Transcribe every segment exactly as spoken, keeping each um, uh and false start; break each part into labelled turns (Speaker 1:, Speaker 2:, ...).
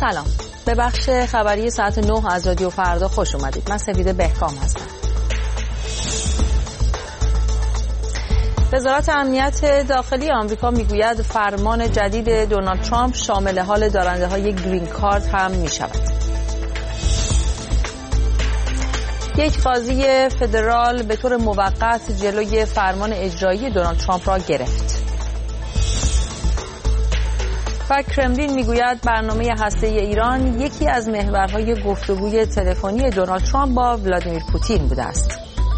Speaker 1: سلام، به بخش خبری ساعت نه از رادیو فردا خوش اومدید. من سپیده بهکام هستم. وزارت امنیت داخلی آمریکا میگوید فرمان جدید دونالد ترامپ شامل حال دارنده های گرین کارت هم می شود. یک قاضی فدرال به طور موقت جلوی فرمان اجرایی دونالد ترامپ را گرفت. و کرملین میگوید برنامه هسته‌ای ایران یکی از محورهای گفتگوی تلفنی دونالد ترامپ با ولادیمیر پوتین بوده است.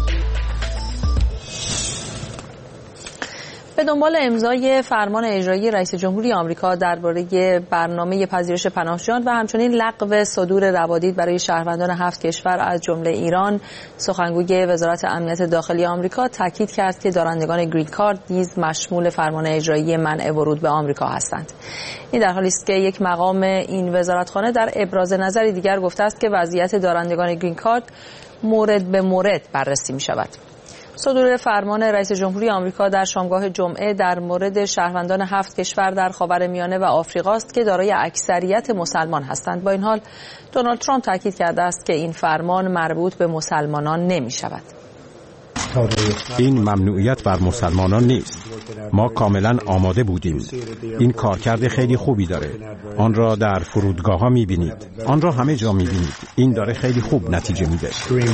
Speaker 1: به دنبال امضای فرمان اجرایی رئیس جمهوری آمریکا درباره برنامه پذیرش پناهجویان و همچنین لغو صدور روادید برای شهروندان هفت کشور از جمله ایران، سخنگوی وزارت امنیت داخلی آمریکا تاکید کرد که دارندگان گرین کارت نیز مشمول فرمان اجرایی منع ورود به آمریکا هستند. این در حالی است که یک مقام این وزارتخانه در ابراز نظری دیگر گفته است که وضعیت دارندگان گرین کارت مورد به مورد بررسی می شود. صدور فرمان رئیس جمهوری آمریکا در شامگاه جمعه در مورد شهروندان هفت کشور در خاورمیانه و آفریقا است که دارای اکثریت مسلمان هستند. با این حال دونالد ترامپ تاکید کرده است که این فرمان مربوط به مسلمانان نمی شود.
Speaker 2: این ممنوعیت بر مسلمانان نیست. ما کاملا آماده بودیم. این کارکرد خیلی خوبی داره. آن را در فرودگاه ها می بینید. آن را همه جا می بینید. این داره خیلی خوب نتیجه میده.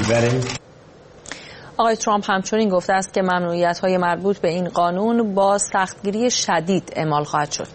Speaker 1: آقای ترامپ همچنین گفته است که ممنوعیت‌های مربوط به این قانون با سختگیری شدید اعمال خواهد شد.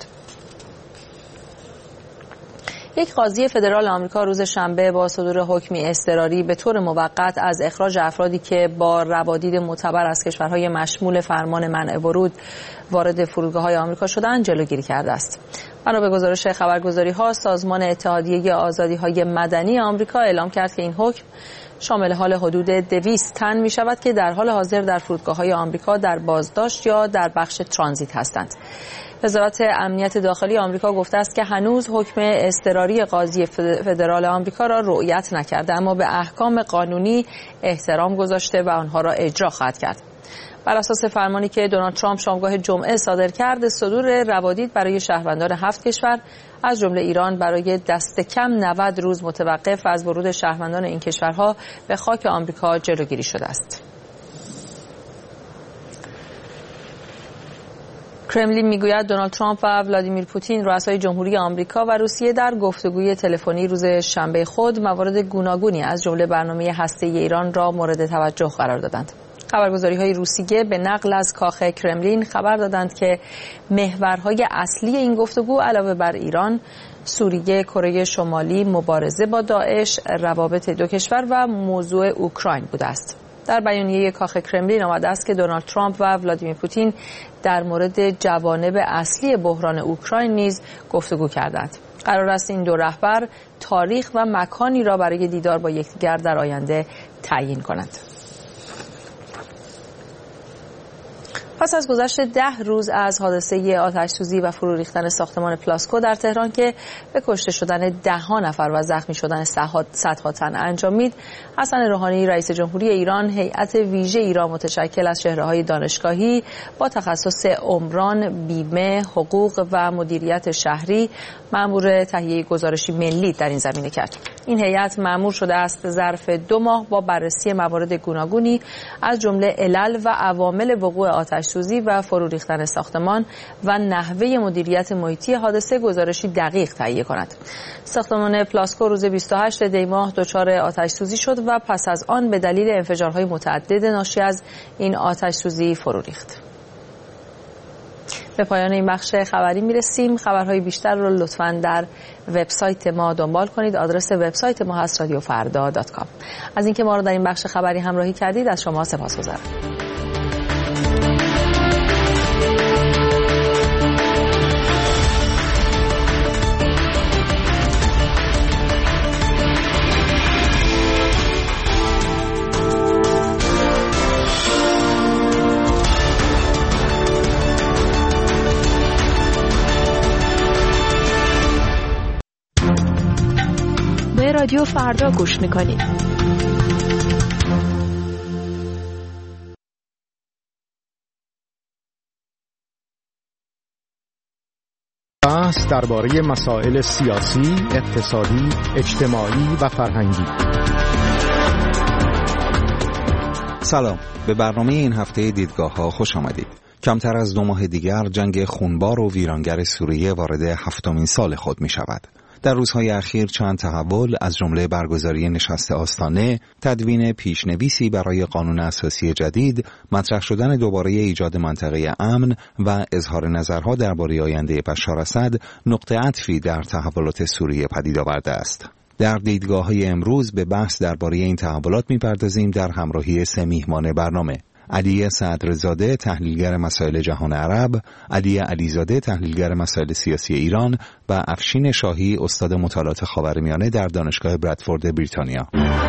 Speaker 1: یک قاضی فدرال آمریکا روز شنبه با صدور حکمی اضطراری به طور موقت از اخراج افرادی که با روادید معتبر از کشورهای مشمول فرمان منع ورود وارد فرودگاه‌های آمریکا شدند جلوگیری کرده است. بنا به گزارش خبرگزاری‌ها، سازمان اتحادیه آزادی‌های مدنی آمریکا اعلام کرد که این حکم شامل حال حدود دویست تن می شود که در حال حاضر در فرودگاه‌های آمریکا در بازداشت یا در بخش ترانزیت هستند. وزارت امنیت داخلی آمریکا گفته است که هنوز حکم اضطراری قاضی فدرال آمریکا را رعایت نکرده، اما به احکام قانونی احترام گذاشته و آنها را اجرا خواهد کرد. بر اساس فرمانی که دونالد ترامپ شامگاه جمعه صادر کرد، صدور روادید برای شهروندان هفت کشور از جمله ایران برای دست کم نود روز متوقف از ورود شهروندان این کشورها به خاک آمریکا جلوگیری شده است. کرملین میگوید دونالد ترامپ و ولادیمیر پوتین، رؤسای جمهوری آمریکا و روسیه، در گفتگوی تلفنی روز شنبه خود موارد گوناگونی از جمله برنامه هسته‌ای ایران را مورد توجه قرار دادند. خبرگزاری‌های روسیه به نقل از کاخ کرملین خبر دادند که محورهای اصلی این گفتگو علاوه بر ایران، سوریه، کره شمالی، مبارزه با داعش، روابط دو کشور و موضوع اوکراین بوده است. در بیانیه کاخ کرملین آمده است که دونالد ترامپ و ولادیمیر پوتین در مورد جوانب اصلی بحران اوکراین نیز گفتگو کردند. قرار است این دو رهبر تاریخ و مکانی را برای دیدار با یکدیگر در آینده تعیین کنند. پس از گذشت ده روز از حادثه آتش‌سوزی و فرو ریختن ساختمان پلاسکو در تهران که به کشته شدن ده ها نفر و زخمی شدن صدها تن انجامید، حسن روحانی رئیس جمهوری ایران هیئت ویژه‌ای را متشکل از چهره‌های دانشگاهی با تخصص عمران، بیمه، حقوق و مدیریت شهری مأمور تهیه گزارشی ملی در این زمینه کرد. این هیئت مأمور شده است ظرف دو ماه با بررسی موارد گوناگونی از جمله علل و عوامل وقوع آتش‌سوزی و فرو ریختن ساختمان و نحوه مدیریت محیطی حادثه گزارشی دقیق تهیه کند. ساختمان پلاسکو روز بیست و هشتم دی ماه دچار آتش‌سوزی شد و پس از آن به دلیل انفجارهای متعدد ناشی از این آتش‌سوزی فرو ریخت. به پایان این بخش خبری میرسیم. خبرهای بیشتر رو لطفاً در وبسایت ما دنبال کنید. آدرس وبسایت ما هست رادیو فردا دات کام. از اینکه ما رو در این بخش خبری همراهی کردید از شما سپاسگزارم.
Speaker 3: رادیو فردا گوش میکنید.
Speaker 4: بحث درباره مسائل سیاسی، اقتصادی، اجتماعی و فرهنگی.
Speaker 5: سلام، به برنامه این هفته دیدگاه‌ها خوش آمدید. کمتر از دو ماه دیگر جنگ خونبار و ویرانگر سوریه وارد هفتمین سال خود می شود. در روزهای اخیر چند تحول از جمله برگزاری نشست آستانه، تدوین پیشنویسی برای قانون اساسی جدید، مطرح شدن دوباره ایجاد منطقه امن و اظهار نظرها درباره آینده بشار اسد نقطه عطفی در تحولات سوریه پدید آورده است. در دیدگاه‌های امروز به بحث درباره این تحولات می‌پردازیم در همراهی سه میهمان برنامه: علی صدرزاده، تحلیلگر مسائل جهان عرب، علی علیزاده، تحلیلگر مسائل سیاسی ایران و افشین شاهی، استاد مطالعات خاورمیانه در دانشگاه برادفورد بریتانیا.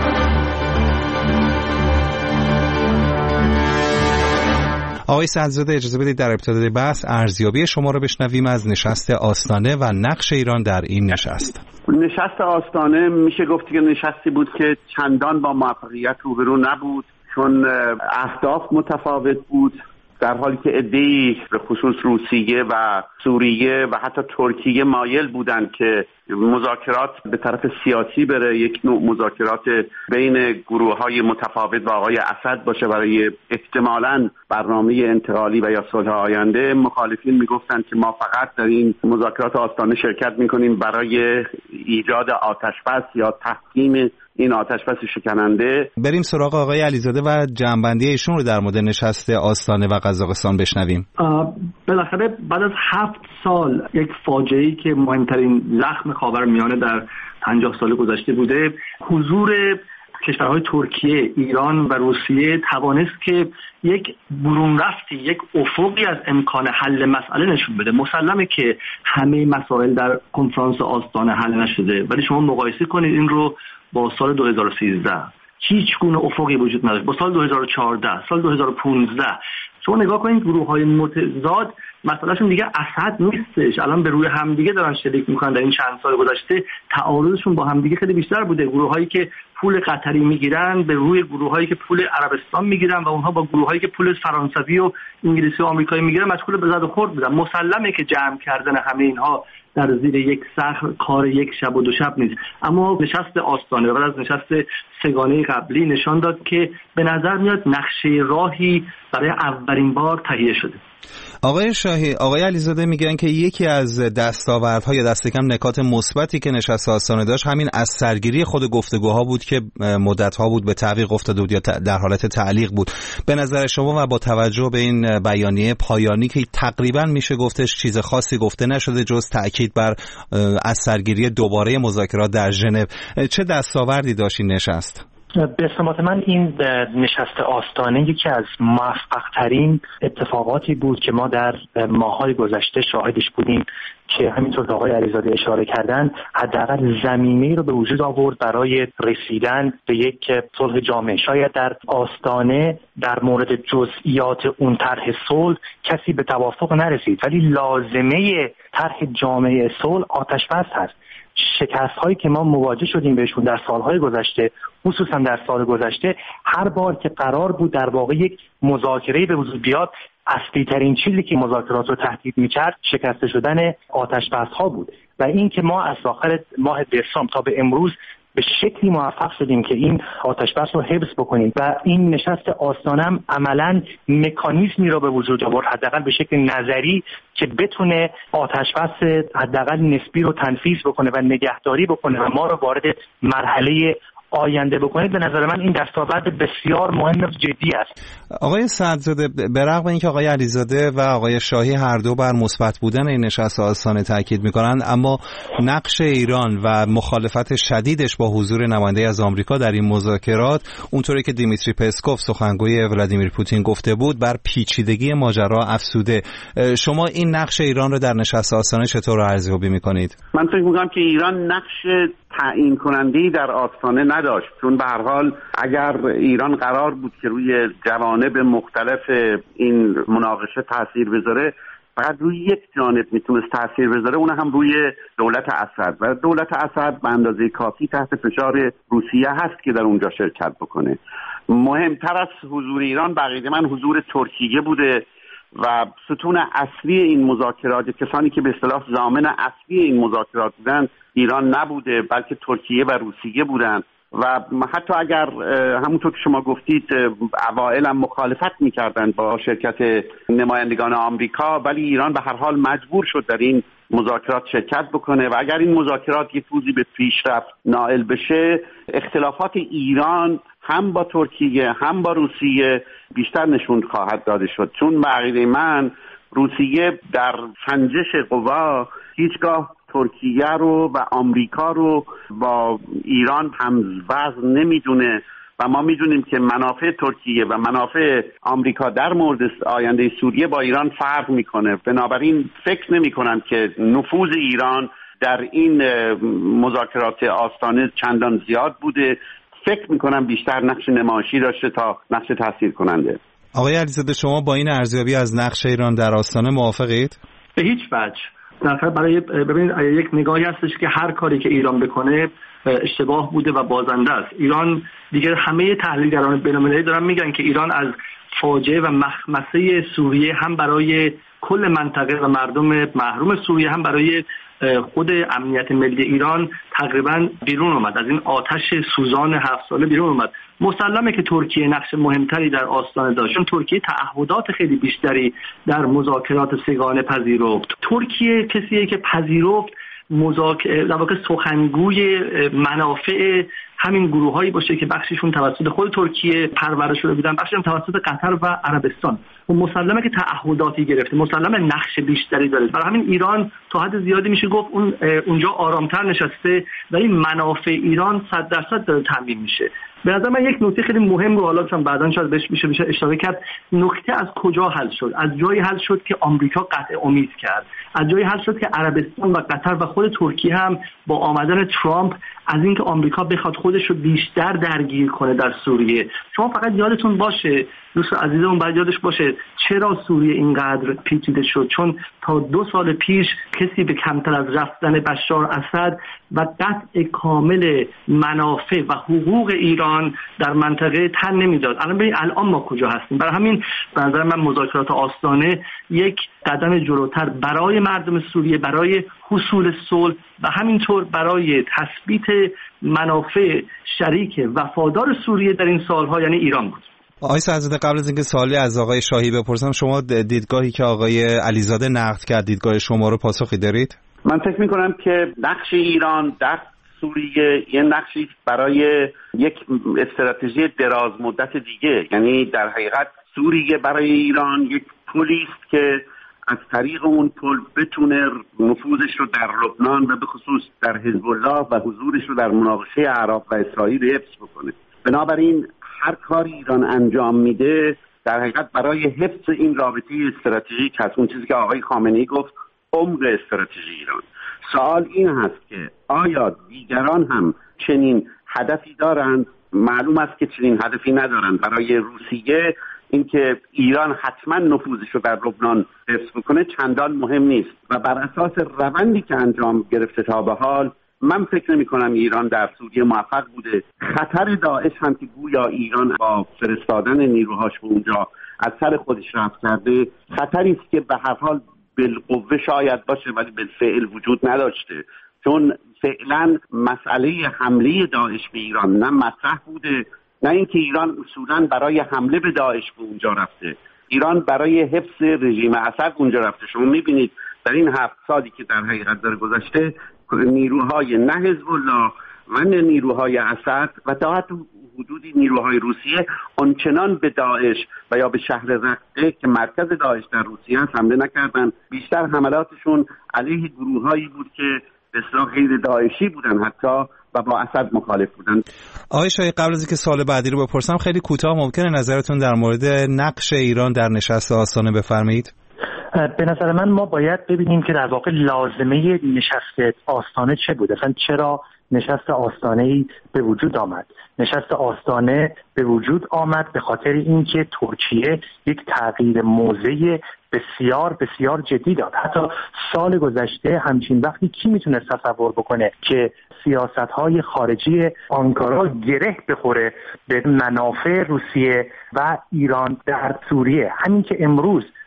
Speaker 5: آقای صدرزاده، اجازه بدید در ابتدای بحث ارزیابی شما را بشنویم از نشست آستانه و نقش ایران در این نشست.
Speaker 6: نشست آستانه میشه گفت که نشستی بود که چندان با موفقیت روبرو نبود، چون اهداف متفاوت بود، در حالی که عده‌ای به خصوص روسیه و سوریه و حتی ترکیه مایل بودند که مذاکرات به طرف سیاسی بره، یک نوع مذاکرات بین گروه‌های متفاوت و آقای اسد باشه برای احتمالاً برنامه انتقالی و یا صلح آینده. مخالفین میگفتند که ما فقط در این مذاکرات آستانه شرکت میکنیم برای ایجاد آتش‌بس یا تحکیم این آتش‌بس شکننده.
Speaker 5: بریم سراغ آقای علیزاده و جنبندی ایشون رو در مورد نشست آستانه و قزاقستان بشنویم.
Speaker 7: بالاخره بعد از هفت سال یک فاجعه‌ای که مهمترین زخم خاورمیانه در پنجاه سال گذشته بوده، حضور کشورهای ترکیه، ایران و روسیه توانست که یک برون رفتی، یک افقی از امکان حل مسئله نشون بده. مسلمه که همه مسائل در کنفرانس آستانه حل نشده، ولی شما مقایسه کنید این رو با سال دو هزار و سیزده، هیچ گونه افقی وجود نداشت. با سال دو هزار و چهارده، سال دو هزار و پانزده شما نگاه کنید گروه‌های متضاد مسئلهشون دیگه اسد نیستش، الان به روی همدیگه دارن شلیک میکنن. در این چند سال گذشته تعارضشون با همدیگه خیلی بیشتر بوده. گروه‌هایی که پول قطری میگیرن به روی گروه‌هایی که پول عربستان میگیرن و اونها با گروه‌هایی که پول فرانسوی و انگلیسی و آمریکایی میگیرن مشغول به زد و خورد بودن. مسلمه که جمع کردن همه اینها در زیر یک سقف کار یک شب و دو شب نیست، اما نشست آستانه بعد از نشست سگانه قبلی نشان داد که به نظر میاد نقشه راهی برای اولین بار تهیه شده.
Speaker 5: آقای شاهی، آقای علیزاده میگن که یکی از دستاوردها یا دست کم نکات مثبتی که نشست آستانه داشت همین از سرگیری خود گفتگوها بود که مدت‌ها بود به تعویق افتاده بود یا در حالت تعلیق بود. به نظر شما و با توجه به این بیانیه پایانی که تقریبا میشه گفتش چیز خاصی گفته نشده جز تأکید بر از سرگیری دوباره مذاکرات در ژنو، چه دستاوردی داشت این نشست؟
Speaker 8: به سمت من این نشست آستانه یکی از موفق‌ترین اتفاقاتی بود که ما در ماه‌های گذشته شاهدش بودیم که همینطور که آقای علیزاده اشاره کردن حداقل زمینه‌ای رو به وجود آورد برای رسیدن به یک صلح جامع. شاید در آستانه در مورد جزئیات اون طرح صلح کسی به توافق نرسید، ولی لازمه طرح جامع صلح آتش‌بس هست. شکست هایی که ما مواجه شدیم بهشون در سالهای گذشته، خصوصا در سال گذشته، هر بار که قرار بود در واقع یک مذاکره به وجود بیاد، اصلی ترین چیزی که مذاکرات رو تهدید می‌کرد شکست شدن آتش‌بس ها بود و این که ما از آخر ماه دسامبر تا به امروز به شکلی موفق شدیم که این آتش‌بس رو حفظ بکنیم و این نشست آستانه هم عملاً مکانیزمی رو به وجود آورد، حداقل به شکل نظری، که بتونه آتش‌بس حداقل نسبی رو تنفیذ بکنه و نگهداری بکنه و ما رو وارد مرحله آینده بکنید. به نظر من این دستاورد بسیار مهم و جدی است.
Speaker 5: آقای صدرزاده، به رغم اینکه آقای علیزاده و آقای شاهی هر دو بر مثبت بودن این نشست آستانه تاکید می‌کنند، اما نقش ایران و مخالفت شدیدش با حضور نماینده از آمریکا در این مذاکرات، اونطوری که دیمیتری پسکوف سخنگوی ولادیمیر پوتین گفته بود، بر پیچیدگی ماجرا افسوده. شما این نقش ایران رو در نشست آستانه چطور ارزیابی می‌کنید؟
Speaker 6: من فکر می‌کنم که ایران نقش تعیین کننده‌ای در آستانه نداشت، چون به هر حال اگر ایران قرار بود که روی جوانب مختلف این مناقشه تاثیر بذاره، فقط روی یک جانب میتونست تاثیر بذاره، اون هم روی دولت اسد، و دولت اسد به اندازه کافی تحت فشار روسیه هست که در اونجا شرکت بکنه. مهمتر از حضور ایران بقیده من حضور ترکیه بوده و ستون اصلی این مذاکرات، کسانی که به اصطلاح ضامن اصلی این مذاکرات بودن، ایران نبوده بلکه ترکیه و روسیه بودند و حتی اگر همونطور که شما گفتید اوائل هم مخالفت می‌کردند با شرکت نمایندگان آمریکا، ولی ایران به هر حال مجبور شد در این مذاکرات شرکت بکنه و اگر این مذاکرات یک روزی به پیشرفت نائل بشه، اختلافات ایران هم با ترکیه هم با روسیه بیشتر نشون خواهد داده شد، چون به عقیده من روسیه در سنجش قوا هیچگاه ترکیه رو و آمریکا رو با ایران هموزن نمیدونه و ما میدونیم که منافع ترکیه و منافع آمریکا در مورد آینده سوریه با ایران فرق میکنه. بنابراین فکر نمی کنم که نفوذ ایران در این مذاکرات آستانه چندان زیاد بوده. فکر میکنم بیشتر نقش نمایشی داشته تا نقش تاثیر کننده.
Speaker 5: آقای علیزاده، شما با این ارزیابی از نقش ایران در آستانه موافقید؟
Speaker 7: به هیچ وجه. در برای ببینید یک نگاهی هستش که هر کاری که ایران بکنه اشتباه بوده و بازنده است. ایران دیگه همه تحلیلگران بین‌المللی دارن میگن که ایران از فاجعه و مخمسه سوریه هم برای کل منطقه و مردم محروم سوریه هم برای خود امنیت ملی ایران تقریبا بیرون اومد، از این آتش سوزان هفت ساله بیرون اومد. مسلمه که ترکیه نقش مهمتری در آستانه داشت، چون ترکیه تعهدات خیلی بیشتری در مذاکرات سگانه پذیرفت. ترکیه کسیه که پذیرفت مذاکره در واقع سخنگوی منافع همین گروهایی باشه که بخششون توسط خود ترکیه پرورش شده بودن، بخششون توسط قطر و عربستان. و مسلمه که تعهداتی گرفته، مسلمه نقش بیشتری داره. برای همین ایران تا حد زیادی میشه گفت اون اونجا آرامتر نشسته و این منافع ایران صد درصد داره تامین میشه. به نظر من یک نکته خیلی مهم رو حالا چون بعداً شاید بهش میشه میشه اشاره کرد، نکته از کجا حل شد؟ از جایی حل شد که آمریکا قطع امید کرد، از جایی حل شد که عربستان و قطر و خود ترکیه هم با آمدن ترامپ از اینکه آمریکا بخواد خودش رو بیشتر درگیر کنه در سوریه. شما فقط یادتون باشه، دوست عزیزمون باید یادش باشه چرا سوریه اینقدر پیچیده شد، چون تا دو سال پیش کسی به کمتر از رفتن بشار اسد و قطع کامل منافع و حقوق ایران در منطقه تن نمیداد. الان ببین الان ما کجا هستیم. برای همین به نظر من مذاکرات آستانه یک قدم جلوتر برای مردم سوریه، برای حصول صلح و همینطور برای تثبیت منافع شریک وفادار سوریه در این سالها یعنی ایران بود.
Speaker 5: آقای سعدزاده، قبل از اینکه سوالی از آقای شاهی بپرسم، شما دیدگاهی که آقای علیزاده نقد کرد، دیدگاه شما رو پاسخی دارید؟
Speaker 6: من فکر می‌کنم که نقش ایران در سوریه یه نقشی برای یک استراتژی دراز مدت دیگه، یعنی در حقیقت سوریه برای ایران یک پلی است که از طریق اون پل بتونه نفوذش رو در لبنان و به خصوص در حزب الله و حضورش رو در مناقشه عراق و اسرائیل حفظ بکنه. بنابراین هر کاری ایران انجام میده در حقیقت برای حفظ این رابطه استراتژیک هست، اون چیزی که آقای خامنه‌ای گفت عمق استراتژی ایران. سوال این هست که آیا دیگران هم چنین هدفی دارند؟ معلوم است که چنین هدفی ندارند. برای روسیه اینکه ایران حتما نفوذش رو در لبنان حفظ بکنه چندان مهم نیست و بر اساس روندی که انجام گرفته تا به حال من فکر نمی کنم ایران در سوریه موفق بوده. خطر داعش هم که گویا ایران با فرستادن نیروهاش به اونجا از سر خودش رفت کرده، خطری است که به هر حال بالقوه شاید باشه ولی بالفعل وجود نداشته، چون فعلا مسئله حمله داعش به ایران نه مطرح بوده نه اینکه ایران اصولا برای حمله به داعش به اونجا رفته. ایران برای حفظ رژیم اسد اونجا رفته. شما میبینید در این هفت سالی که در حقیقت داره گذشته نیروهای نه حزب الله و نه نیروهای اسد و تا حتی حدودی نیروهای روسیه آنچنان به داعش و یا به شهر رقه که مرکز داعش در روسیه است حمله نکردن. بیشتر حملاتشون علیه گروهایی بود که به اصطلاح غیر داعشی بودن حتی و با اسد مخالف بودن.
Speaker 5: آقای شاهی، قبل از اینکه سوال بعدی رو بپرسم خیلی کوتاه ممکنه نظرتون در مورد نقش ایران در نشست آستانه بفرمایید؟
Speaker 8: به نظر من ما باید ببینیم که در واقع لازمه نشست آستانه چه بود، اصلا چرا نشست آستانه‌ای به وجود آمد. نشست آستانه به وجود آمد به خاطر اینکه ترکیه یک تغییر موضعی بسیار بسیار جدی داد. حتی سال گذشته همچین وقتی کی میتونه تصور بکنه که سیاست‌های خارجی آنکارا گره بخوره به منافع روسیه و ایران در سوریه. همین که امروز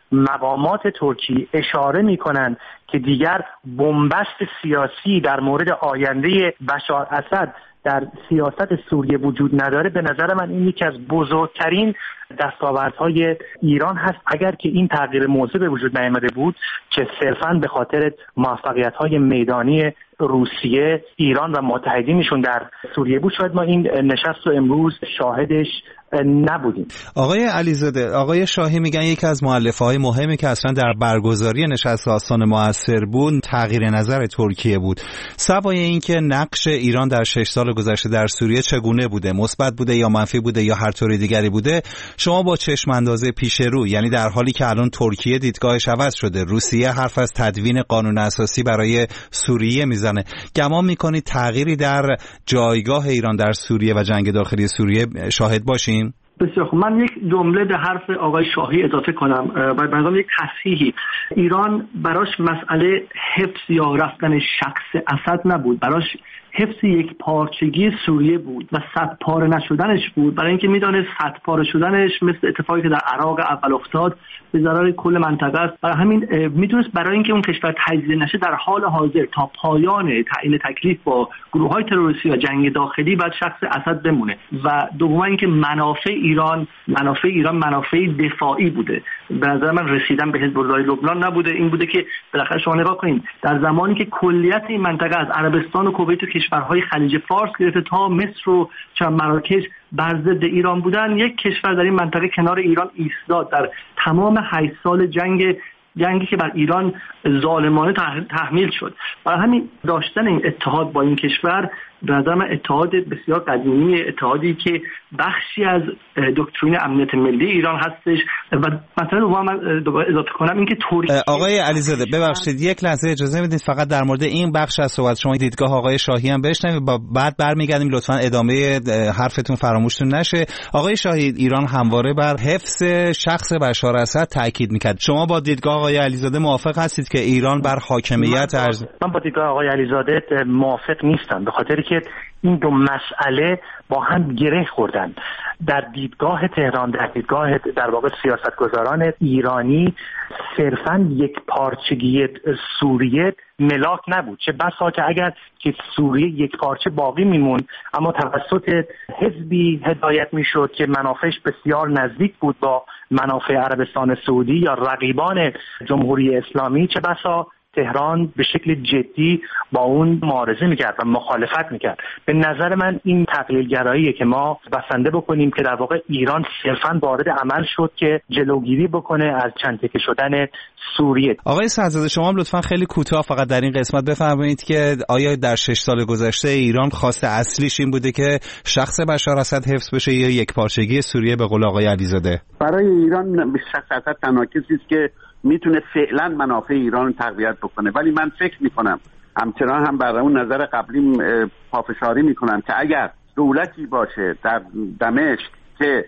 Speaker 8: مقامات ترکی اشاره میکنن که دیگر بنبست سیاسی در مورد آینده بشار اسد در سیاست سوریه وجود نداره، به نظر من این یکی از بزرگترین دستاوردهای ایران هست. اگر که این تغییر موضع به وجود نیامده بود که صرفاً به خاطر موفقیت‌های میدانی روسیه، ایران و متحدینشون در سوریه بود، شاید ما این نشست رو امروز شاهدش نبودیم.
Speaker 5: آقای علیزاده، آقای شاهی میگن یکی از مؤلفه‌های مهمی که اصلا در برگزاری نشست آستان موثر بود تغییر نظر ترکیه بود. سوای اینکه نقش ایران در شش سال گذشته در سوریه چگونه بوده، مثبت بوده یا منفی بوده یا هر طوری دیگری بوده، شما با چشم اندازه پیش رو، یعنی در حالی که الان ترکیه دیدگاهش عوض شده، روسیه حرف از تدوین قانون اساسی برای سوریه میزنه، گمان میکنید تغییری در جایگاه ایران در سوریه و جنگ داخلی سوریه شاهد باشیم؟
Speaker 7: بسیار خوب. من یک جمله به حرف آقای شاهی اضافه کنم. باید بنظرم یک تصحیحی. ایران براش مسئله حفظ یا رفتن شخص اسد نبود، براش حفظ یک پارچگی سوریه بود و صد پاره نشدنش بود، برای اینکه میدانست صد پاره شدنش مثل اتفاقی که در عراق اول افتاد به ضرر کل منطقه است. برای همین میدونست برای اینکه اون کشور تجزیه نشه در حال حاضر تا پایان تعیین تکلیف با گروه‌های تروریستی یا جنگ داخلی باید شخص اسد بمونه و دوم اینکه منافع ایران منافع ایران منافع دفاعی بوده. به نظر من رسیدن به حزب الله لبنان نبوده، این بوده که بالاخره شما نگاه کنید در زمانی که کلیت این منطقه از عربستان و کویت و کشورهای خلیج فارس گرفته تا مصر و مراکش بر ضد ایران بودن، یک کشور در این منطقه کنار ایران ایستاد. در تمام هشت سال جنگ جنگی که بر ایران ظالمانه تحمیل شد، برای همین داشتن این اتحاد با این کشور به نظر من اتحاد بسیار قدیمی، اتحادی که بخشی از دکترین امنیت ملی ایران هستش. و مثلا دوباره من دوباره اضافه کنم اینکه ترکیه.
Speaker 5: آقای علیزاده ببخشید یک لحظه اجازه میدید فقط در مورد این بخش از صحبت شما دیدگاه آقای شاهی هم بشنویم، بعد برمیگردیم لطفاً ادامه حرفتون فراموشتون نشه. آقای شاهی، ایران همواره بر حفظ شخص بشار اسد تاکید میکرد، شما با دیدگاه آقای علیزاده موافق هستید که ایران بر حاکمیت
Speaker 8: من,
Speaker 5: ارز...
Speaker 8: من با دیدگاه آقای علیزاده موافق نیستم، به خاطر که این دو مسئله با هم گره خوردن. در دیدگاه تهران، در دیدگاه در واقع سیاستگزاران ایرانی، صرفاً یک پارچگی سوریه ملاک نبود، چه بسا که اگر که سوریه یک پارچه باقی میمون اما توسط حزبی هدایت میشد که منافعش بسیار نزدیک بود با منافع عربستان سعودی یا رقیبان جمهوری اسلامی، چه بسا تهران به شکل جدی با اون معارضه میکرد و مخالفت میکرد. به نظر من این تقلیل گراییه که ما بسنده بکنیم که در واقع ایران صرفاً وارد عمل شد که جلوگیری بکنه از چند تکه شدن سوریه.
Speaker 5: آقای سعدزاده شما هم لطفاً خیلی کوتاه فقط در این قسمت بفرمایید که آیا در شش سال گذشته ایران خواسته اصلیش این بوده که شخص بشار اسد حفظ بشه یا یک پارچگی سوریه به قول آقای علیزاده؟
Speaker 6: برای ایران شخص اسد تنها کسی است که میتونه فعلا منافع ایران رو تقویت بکنه، ولی من فکر میکنم همچنان هم برای اون نظر قبلی پافشاری میکنم که اگر دولتی باشه در دمشق که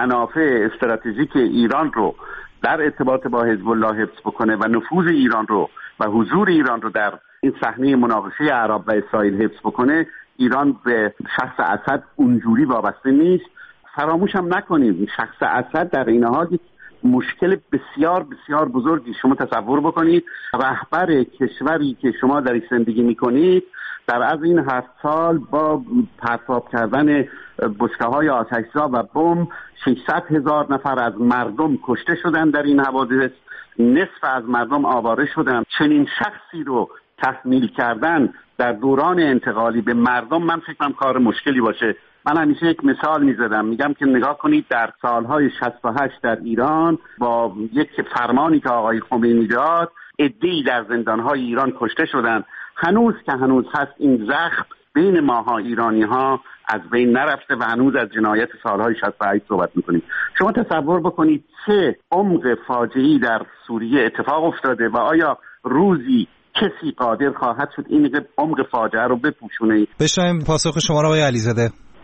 Speaker 6: منافع استراتژیک ایران رو در ارتباط با حزب الله حفظ بکنه و نفوذ ایران رو و حضور ایران رو در این صحنه مناقشه عرب و اسرائیل حفظ بکنه، ایران به شخص اسد اونجوری وابسته نیست. فراموش هم نکنیم شخص اسد در این حال مشکل بسیار بسیار بزرگی. شما تصور بکنید رهبر کشوری که شما در زندگی میکنید در از این هفت سال با پرتاب کردن بشکه‌های آتش‌زا و بمب ششصد هزار نفر از مردم کشته شدن در این حوادث، نصف از مردم آواره شدن. چنین شخصی رو تحمیل کردن در دوران انتقالی به مردم من فکر کنم کار مشکلی باشه. من همیشه یک مثال میزدم، میگم که نگاه کنید در سالهای شصت و هشت در ایران با یک فرمانی که آقای خمینی داد عده‌ای در زندانهای ایران کشته شدن. هنوز که هنوز هست این زخم بین ماها ایرانی ها از بین نرفته و هنوز از جنایت سالهای شصت و هشت صحبت میکنیم. شما تصور بکنید چه عمق فاجعه‌ای در سوریه اتفاق افتاده و آیا روزی کسی قادر خواهد شد این عمق فاجعه رو بپوشونه؟
Speaker 5: بشنویم پاسخ شما رو آقای علیزاده.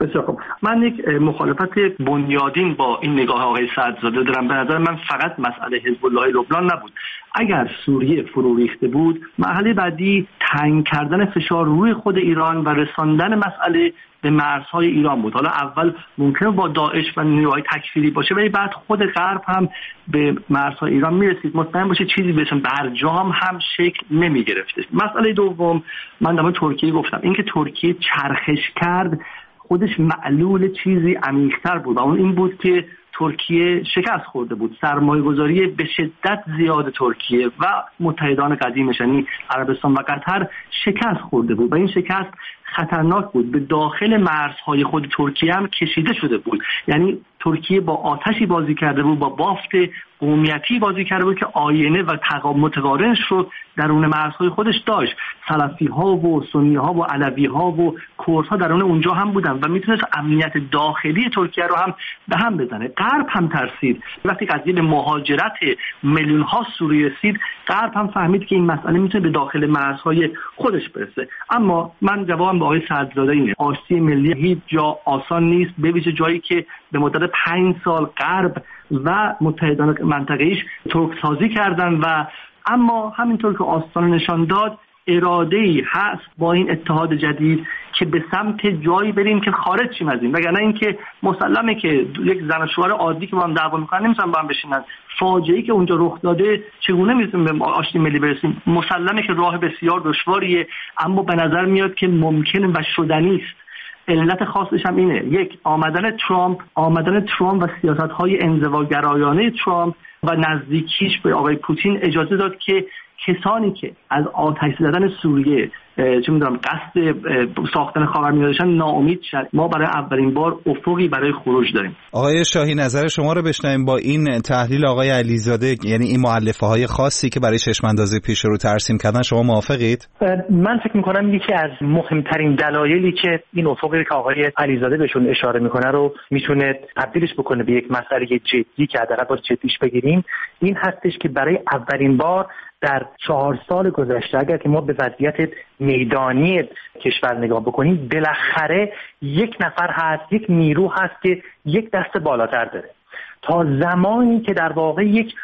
Speaker 7: بسیار خوب. من یک مخالفت بنیادین با این نگاه آقای سعدزاده دارم. به نظر من فقط مسئله حزب الله لبنان نبود. اگر سوریه فرو ریخته بود، مرحله بعدی تنگ کردن فشار روی خود ایران و رساندن مسئله به مرزهای ایران بود. حالا اول ممکنه با داعش و نیروهای تکفیری باشه، ولی بعد خود غرب هم به مرزهای ایران میرسید. مطمئن باشه چیزی به اسم برجام هم شکل نمیگرفته. مسئله دوم، من در مورد ترکیه گفتم، اینکه ترکیه چرخش کرد خودش معلول چیزی عمیق‌تر بود و اون این بود که ترکیه شکست خورده بود. سرمایه‌گذاری به شدت زیاد ترکیه و متحدان قدیمش یعنی عربستان و قطر شکست خورده بود و این شکست خطرناک بود. به داخل مرزهای خود ترکیه هم کشیده شده بود. یعنی ترکیه با آتشی بازی کرده بود، با بافت قومیتی بازی کرده بود که آینه و متقارنش رو درون مرزهای خودش داشت. سلفی ها و سنی ها و علوی ها و کرد ها درون اونجا هم بودن و میتونست امنیت داخلی ترکیه رو هم به هم بزنه. غرب هم ترسید. وقتی قضیه مهاجرت میلیون ها سوری رسید، غرب هم فهمید که این مسئله میتونه به داخل مرزهای خودش برسه. اما من جوابم به آقای سعدزاده اینه، آشتی ملی هیچ جا آسان نیست، به ویژه جایی که به مدت پنج سال غرب و متحدان منطقه‌ایش ترک سازی کردن و اما همینطور که آستانه نشان داد اراده‌ای هست با این اتحاد جدید که به سمت جایی بریم که خارج شیم از این، وگرنه اینکه مسلمه که یک زن و شوهر عادی که با هم دعوا می‌کنن نمی‌تونن با هم بشینن. فاجعه‌ای که اونجا رخ داده چگونه می‌تونیم به آشتی ملی برسیم؟ مسلمه که راه بسیار دشواریه، اما به نظر میاد که ممکنه و شدنی است. علت خاصش هم اینه، یک آمدن ترامپ آمدن ترامپ و سیاست‌های انزواگرایانه ترامپ و نزدیکیش به آقای پوتین اجازه داد که کسانی که از آتش زدن سوریه چه می‌دونم قصد ساختن خاورمیانه داشتن ناامید شد. ما برای اولین بار افقی برای خروج داریم.
Speaker 5: آقای شاهی نظر شما رو بشنویم با این تحلیل آقای علیزاده، یعنی این مؤلفه‌های خاصی که برای چشم اندازی پیش رو ترسیم کردن، شما موافقید؟
Speaker 8: من فکر می‌کنم یکی از مهمترین دلایلی که این افقی که آقای علیزاده بهشون اشاره می‌کنه رو می‌تونه تبدیلش بکنه به یک مسئله جدی که حداقل باید جدیش بگیریم، این هستش که برای اولین بار در چهار سال گذشته اگر که ما به وضعیت میدانی کشور نگاه بکنیم، بالاخره یک نفر هست، یک نیرو هست که یک دست بالاتر داره. تا زمانی که در واقع یک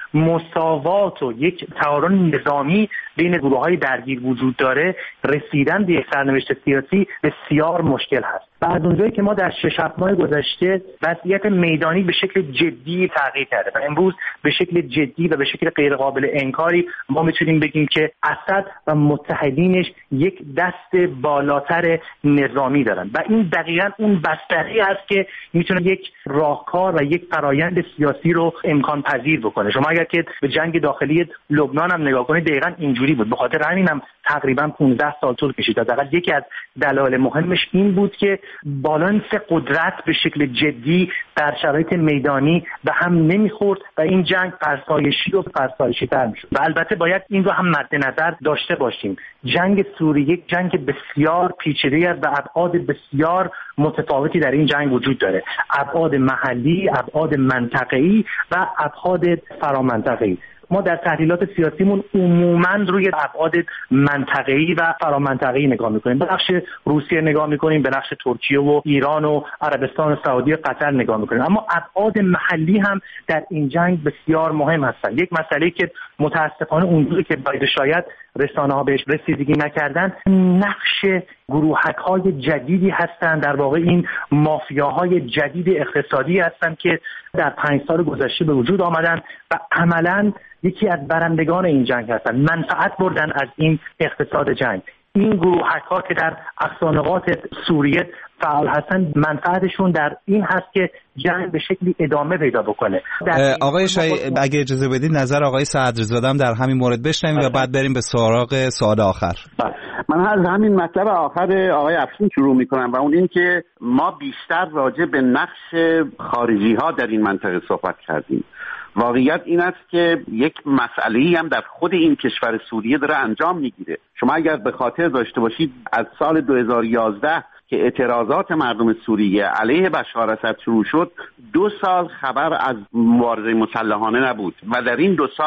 Speaker 8: مساوات و یک تعارض نظامی بین گروه‌های درگیر وجود داره، رسیدن به یک سرنوشت سیاسی بسیار مشکل هست. و از اونجایی که ما در شش هفت ماه گذشته وضعیت میدانی به شکل جدی تغییر کرده و امروز به شکل جدی و به شکل غیر قابل انکاری ما میتونیم بگیم که اسد و متحدینش یک دست بالاتر نظامی دارن و این دقیقاً اون بستری است که میتونه یک راهکار و یک فرایند سیاسی رو امکان پذیر بکنه. شما اگر که به جنگ داخلی لبنان هم نگاه کنید دقیقاً اینجوری بود. به خاطر همین هم تقریباً پانزده سال طول کشید. حداقل یکی از دلایل مهمش این بود که بالانس قدرت به شکل جدی در شرایط میدانی به هم نمیخورد و این جنگ فرسایشی و فرسایشی تر میشد. و البته باید این رو هم مد نظر داشته باشیم، جنگ سوریه یک جنگ بسیار پیچیده است و ابعاد بسیار متفاوتی در این جنگ وجود داره، ابعاد محلی، ابعاد منطقه‌ای و ابعاد فرامنطقه‌ای. ما در تحلیلات سیاسیمون عموماً روی ابعاد منطقه‌ای و فرامنطقه‌ای نگاه می‌کنیم. به نقش روسیه نگاه می‌کنیم، به نقش ترکیه و ایران و عربستان سعودی و قطر نگاه می‌کنیم، اما ابعاد محلی هم در این جنگ بسیار مهم هستند. یک مسئله که متأسفانه اونجوری که باید شاید رسانه‌ها بهش رسیدگی نکردن، نقش گروهک‌های جدیدی هستند، در واقع این مافیاهای جدید اقتصادی هستند که در پنج سال گذشته به وجود آمدن و عملاً یکی از برندگان این جنگ هستند، منفعت بردن از این اقتصاد جنگ. این گروهک‌ها که در اقصانقاط سوریه فعال هستند، منفعتشون در این هست که جنگ به شکلی ادامه پیدا بکنه.
Speaker 5: آقای شاهی اگه اجازه بدید نظر آقای صدرزاده هم در همین مورد بشنویم و بعد بریم به سراغ سوال آخر.
Speaker 6: من از همین مطلب آخر آقای افشین شروع میکنم و اون این که ما بیشتر راجع به نقش خارجی ها در این منطقه صحبت کردیم. واقعیت این است که یک مسئله‌ای هم در خود این کشور سوریه داره انجام میگیره. شما اگر به خاطر داشته باشید از سال دو هزار و یازده که اعتراضات مردم سوریه علیه بشار اسد شروع شد، دو سال خبر از مبارزه مسلحانه نبود و در این دو سال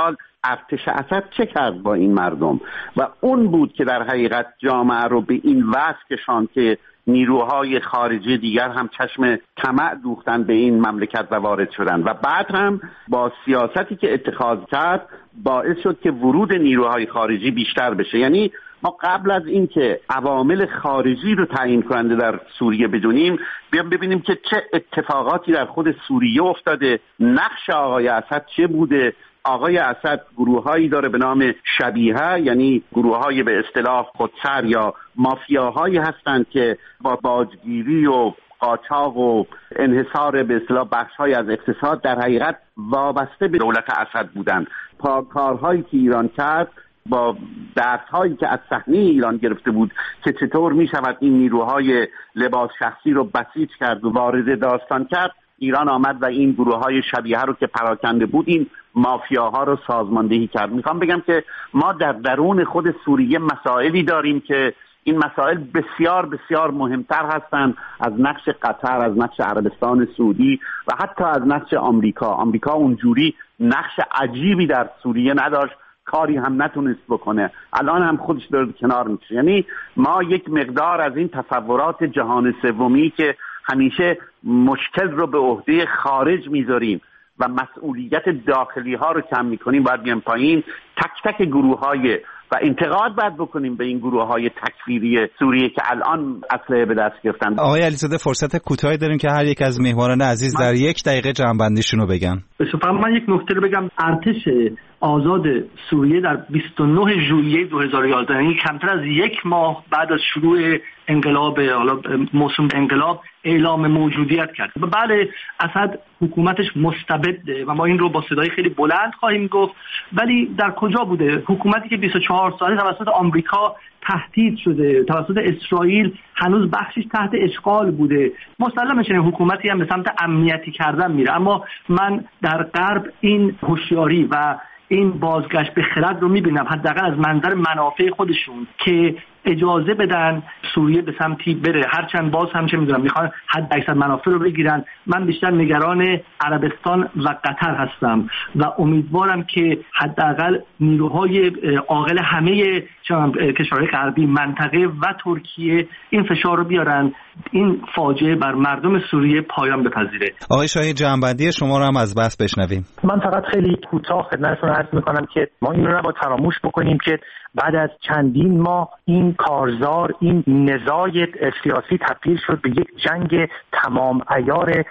Speaker 6: ارتش اسد چه کرد با این مردم و اون بود که در حقیقت جامعه رو به این وضع کشاند که نیروهای خارجی دیگر هم چشم طمع دوختن به این مملکت و وارد شدن و بعد هم با سیاستی که اتخاذ کرد باعث شد که ورود نیروهای خارجی بیشتر بشه. یعنی ما قبل از این که عوامل خارجی رو تعیین کننده در سوریه بدونیم، بیام ببینیم که چه اتفاقاتی در خود سوریه افتاده، نقش آقای اسد چه بوده. آقای اسد گروه‌هایی داره به نام شبیهه، یعنی گروه‌های به اصطلاح خودسر یا مافیاهایی هستند که با باجگیری و قاچاق و انحصار به اصطلاح بخش‌های از اقتصاد در حقیقت وابسته به دولت اسد بودند. کارهایی که ایران کرد با درس‌هایی که از صحنه ایران گرفته بود که چطور می‌شود این نیروهای لباس شخصی رو بسیج کرد و وارد داستان کرد، ایران آمد و این گروه‌های شبیه رو که پراکنده بود این مافیاها رو سازماندهی کرد. میخوام بگم که ما در درون خود سوریه مسائلی داریم که این مسائل بسیار بسیار مهمتر هستند از نقش قطر، از نقش عربستان سعودی و حتی از نقش آمریکا. آمریکا اونجوری نقش عجیبی در سوریه نداشت، کاری هم نتونست بکنه، الان هم خودش داره کنار میشه. یعنی ما یک مقدار از این تصورات جهان سومی که همیشه مشکل رو به عهده خارج میذاریم و مسئولیت داخلی ها رو کم میکنیم باید بیان پایین، تک تک گروه های و انتقاد باید بکنیم به این گروه های تکفیری سوریه که الان اسلحه به دست گرفتن.
Speaker 5: آقای علیزاده فرصت کوتاهی داریم که هر یک از مهمانان عزیز در یک دقیقه جمع‌بندیشون رو بگن.
Speaker 7: بسیار من یک نکته رو بگم. ارتش آزاد سوریه در بیست و نه ژوئیه دو هزار و یازده، یعنی کمتر از یک ماه بعد از شروع انقلاب، حالا موسم انقلاب، اعلام موجودیت کرد. بله اسد حکومتش مستبده و ما این رو با صدای خیلی بلند خواهیم گفت، ولی در کجا بوده؟ حکومتی که بیست و چهار ساله توسط آمریکا تهدید شده، توسط اسرائیل هنوز بخشش تحت اشغال بوده. مسلماً چنین حکومتی هم به سمت امنیتی کردن میره، اما من در غرب این هوشیاری و این بازگشت به خرد رو میبینم، حداقل از منظر منافع خودشون، که اجازه بدن سوریه به سمتی بره، هرچند باز هم چه میدونم میخوان حد اکثر منافع رو بگیرن. من بیشتر نگران عربستان و قطر هستم و امیدوارم که حداقل نیروهای عاقل همه کشورهای غربی، منطقه و ترکیه این فشار رو بیارن، این فاجعه بر مردم سوریه پایان بپذیره.
Speaker 5: آقای شاهی جنبندی شما رو هم از بس بشنویم.
Speaker 8: من فقط خیلی کوتاه خدمتتون عرض میکنم که ما این رو نباید فراموش بکنیم که بعد از چندین ماه این کارزار، این نزاع سیاسی تبدیل شد به یک جنگ تمام عیار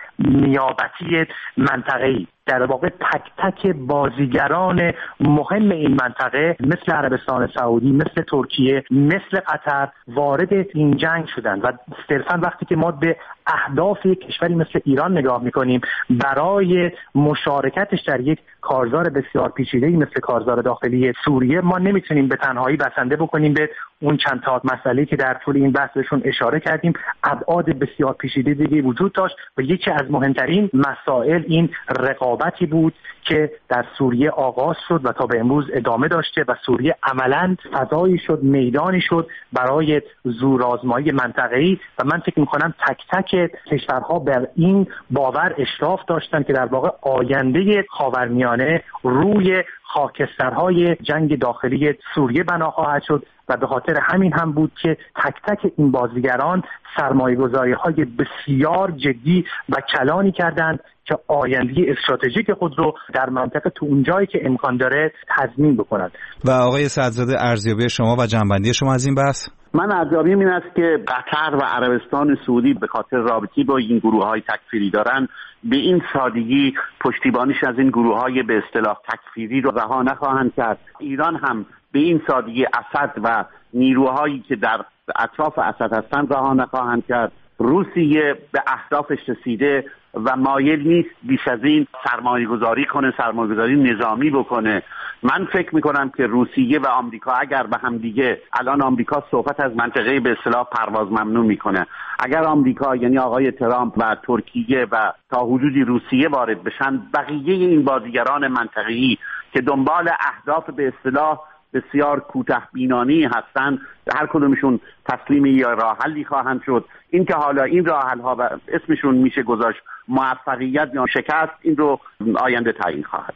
Speaker 8: نیابتی منطقه‌ای. در واقع تک تک بازیگران مهم این منطقه مثل عربستان سعودی، مثل ترکیه، مثل قطر وارد این جنگ شدن و صرفا وقتی که ما به اهداف کشوری مثل ایران نگاه میکنیم برای مشارکتش در یک کارزار بسیار پیچیده‌ای مثل کارزار داخلی سوریه، ما نمیتونیم به تنهایی بسنده بکنیم به اون چند تا مسئله‌ای که در طول این بحث بهشون اشاره کردیم. ابعاد بسیار پیچیده دیگه وجود داشت و یکی از مهمترین مسائل این رقابتی بود که در سوریه آغاز شد و تا به امروز ادامه داشته و سوریه عملاً فضایی شد، میدانی شد برای زورآزمایی منطقه‌ای و من فکر می‌کنم تک تک کشورها بر این باور اشراف داشتن که در واقع آینده خاورمیانه روی خاکسترهای جنگ داخلی سوریه بنا خواهد شد و به خاطر همین هم بود که تک تک این بازیگران سرمایه‌گذاری‌های بسیار جدی و کلانی کردند که آینده استراتژیک خود رو در منطقه تو اونجایی که امکان داره تضمین بکنند.
Speaker 5: و آقای سعدزاده ارزیابی شما و جنبندی شما از این بحث؟
Speaker 6: من ارزیابیم این است که قطر و عربستان سعودی به خاطر رابطی با این گروه‌های تکفیری دارن، به این سادگی پشتیبانیش از این گروه‌های به اصطلاح تکفیری رو رها نخواهند کرد. ایران هم به این سادگی اسد و نیروهایی که در اطراف اسد هستند رها نخواهند کرد. روسیه به اهدافش رسیده و مایل نیست بیش از این سرمایه گذاری کنه، سرمایه گذاری نظامی بکنه. من فکر میکنم که روسیه و آمریکا اگر به هم دیگه، الان آمریکا صحبت از منطقه به اصطلاح پرواز ممنوع میکنه، اگر آمریکا یعنی آقای ترامپ و ترکیه و تا حدودی روسیه وارد بشن، بقیه این بازیگران منطقه‌ای که دنبال اهداف به اصطلاح بسیار کوتاه بینانه هستند، هر کدومشون تسلیم یا راه حلی خواهند شد. این که حالا این راه حل ها و اسمشون میشه گذاشت موفقیت یا شکست، این رو آینده تعیین خواهد کرد.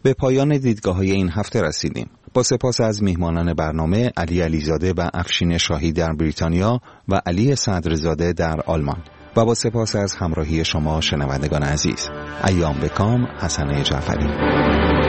Speaker 5: به پایان دیدگاه‌های این هفته رسیدیم. با سپاس از میهمانان برنامه علی علیزاده و افشین شاهی در بریتانیا و علی صدرزاده در آلمان و با سپاس از همراهی شما شنوندگان عزیز. ایام بکام. حسن جعفری.